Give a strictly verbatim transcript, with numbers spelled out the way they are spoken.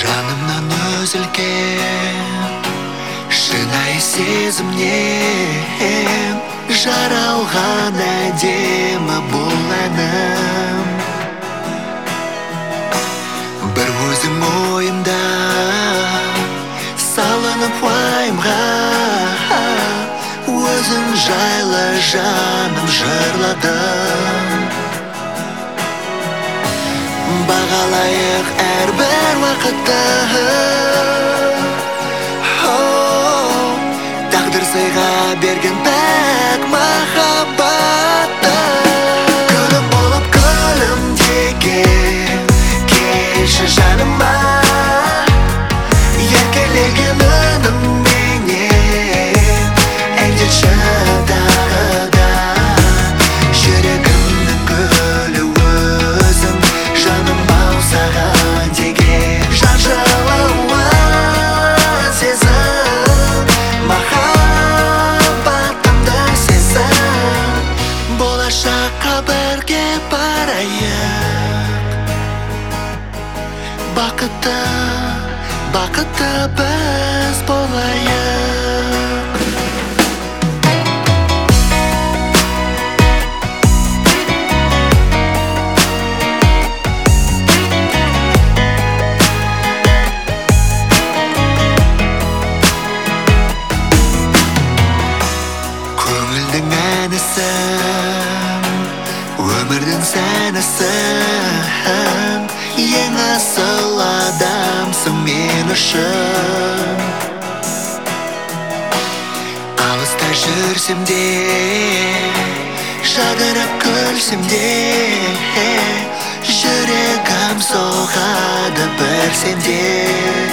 жанымнан үзілген шынайы сезімнен жаралған әдемі бұл әнім. Бір өзім ойымда салынып уайымға, өзің жайлы жаным жырладым. Бағалайық әрбір уақытты, тағдыр сыйға берген пәк махаббатты. Күнім болып күлімдеген келші жаныма, еркелеген үнімменен әндетші тағы да. Жүрегімнің гүлі өзің, жаным ау саған деген жан жылуы сезім, махаббатымды сезім. Болашаққа бірге барайық, бақытты, бақытты біз болайық. Көңілдің әнісің, өмірдің сәнісің, ең асыл адамсың мен үшін. Алыста жүрсем де, жадырап күлсем де, жүрегім соғады бір сенде.